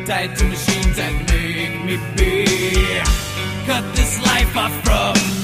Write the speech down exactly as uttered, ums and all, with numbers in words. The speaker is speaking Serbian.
tied to machines that make me be. Cut this life off from